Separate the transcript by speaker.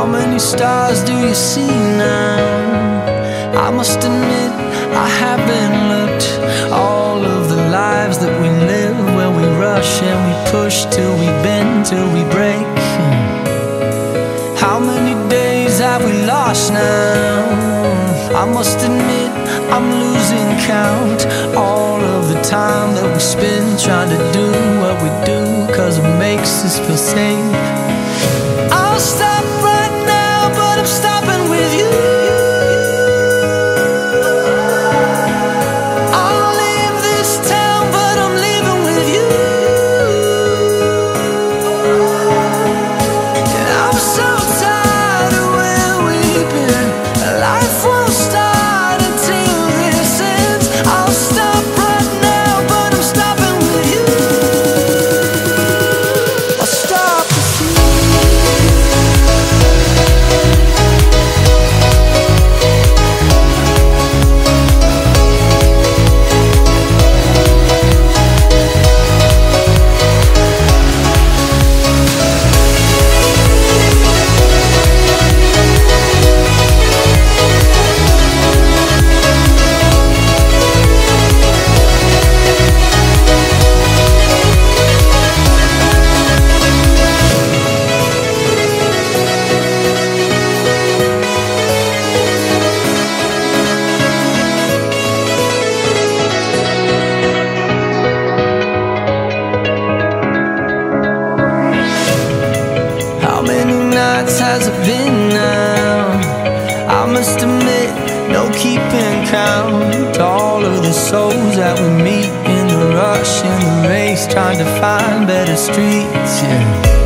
Speaker 1: How many stars do you see now? I must admit I haven't looked. All of the lives that we live, where we rush and we push till we bend, till we break. How many days have we lost now? I must admit I'm losing count. All of the time that we spend trying to do what we do, 'cause it makes us feel safe. I'll stop right now, but I'm stopping with you. I'll leave this town, but I'm leaving with you. And I'm so tired of where we've been. Life won't start until this ends. I'll stop right now, but I'm stopping with you. I'll stop with you. How many nights has it been now? I must admit, no keeping count. All of the souls that we meet in the rush, in the race, trying to find better streets, yeah.